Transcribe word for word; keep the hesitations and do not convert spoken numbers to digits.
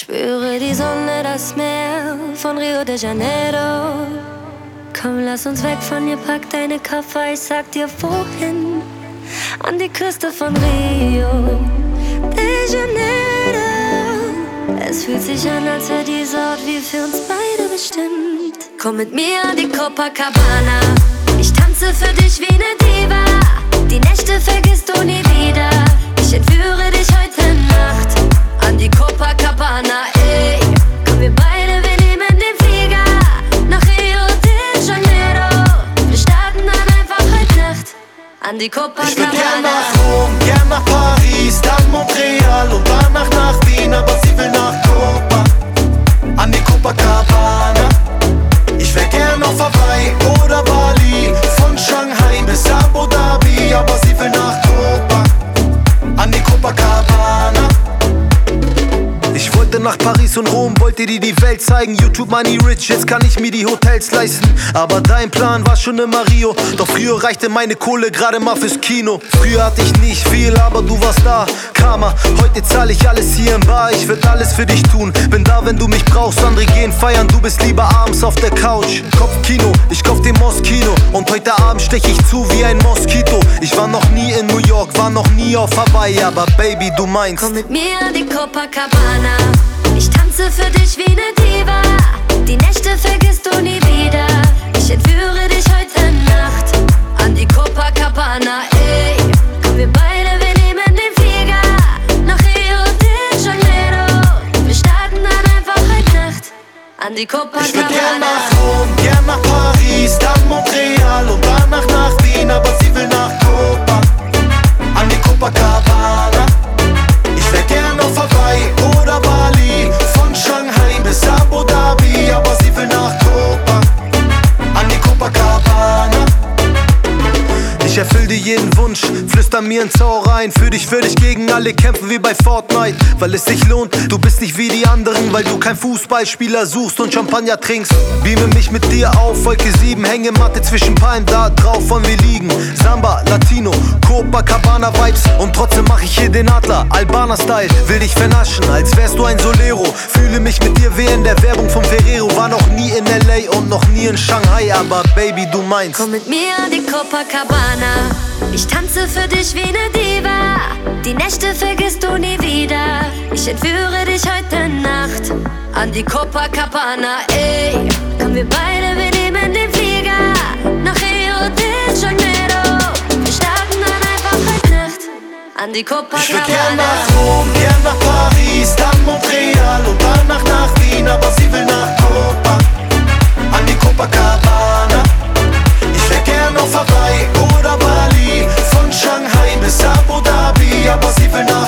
Spüre die Sonne, das Meer von Rio de Janeiro. Komm, lass uns weg von hier, pack deine Koffer, ich sag dir wohin. An die Küste von Rio de Janeiro. Es fühlt sich an, als wäre dieser Ort wie für uns beide bestimmt. Komm mit mir an die Copacabana. Ich tanze für dich wie ne Diva. Die Nächte vergisst du nie wieder. Ich entführe dich heute Nacht an die Copacabana, ey. Komm, wir beide, wir nehmen den Flieger nach Rio de Janeiro. Wir starten dann einfach heute Nacht an die Copacabana. Ich will gern nach Rom, gern nach Paris, dann Montreal und danach nach Wien, aber sie will nach Copa, an die Copacabana. Ich wär gern auf Hawaii oder Bali, von Shanghai bis Abu Dhabi, aber sie will nach Copa, an die Copacabana. Ich wollte nach Paris und Rom, wollte dir die Welt zeigen. YouTube Money Rich, jetzt kann ich mir die Hotels leisten. Aber dein Plan war schon immer Rio. Doch früher reichte meine Kohle gerade mal fürs Kino. Früher hatte ich nicht viel, aber du warst da. Karma, heute zahle ich alles hier im Bar. Ich würd alles für dich tun, bin da, wenn du mich brauchst. Andere gehen feiern, du bist lieber abends auf der Couch. Kopfkino, ich kauf den Moskino. Und heute Abend stech ich zu wie ein Moskito. Ich war noch nie in New York, war noch nie auf Hawaii. Aber Baby, du meinst, komm mit mir an die Copacabana. Ich tanze für dich wie ne Diva. Die Nächte vergisst du nie wieder. Ich entführe dich heute Nacht an die Copacabana, ey. Komm, wir beide, wir nehmen den Flieger nach Rio de Janeiro. Wir starten dann einfach heute Nacht an die Copacabana. Ich will gern nach Rom, gern nach Paris, dann Montreal und danach nach Wien, aber sie will nach Copa, an die Copacabana. Ich wär gern auf Hawaii oder Bali, von Shanghai bis Abu Dhabi, aber sie will nach Copa, an die Copacabana. Ich erfüll dir jeden Wunsch, flüster mir ins Ohr rein. Für dich würde ich gegen alle kämpfen wie bei Fortnite, weil es sich lohnt, du bist nicht wie die anderen. Weil du kein Fußballspieler suchst und Champagner trinkst. Beame mich mit dir auf, Wolke sieben, Hängematte zwischen Palmen, da drauf wollen wir liegen. Samba, Latino, Copacabana Vibes. Und trotzdem mach ich hier den Adler, Albaner Style. Will dich vernaschen, als wärst du ein Solero. Fühle mich mit dir wie in der Werbung von Ferrero. War noch nie in L A und noch nie in Shanghai, aber Baby, du meinst, komm mit mir an die Copacabana. Ich tanze für dich wie ne Diva. Die Nächte vergisst du nie wieder. Ich entführe dich heute Nacht an die Copacabana, ey. Komm, wir beide, wir nehmen den Flieger nach Rio de Janeiro. Wir starten dann einfach heute Nacht an die Copacabana. ich will gern nach Rom, gern nach Paris, dann Montreal und danach nach Wien, aber sie will nach Copa, an die Copacabana. Ich wär gern auf Hawaii oder Bali, von Shanghai bis Abu Dhabi, aber sie will nach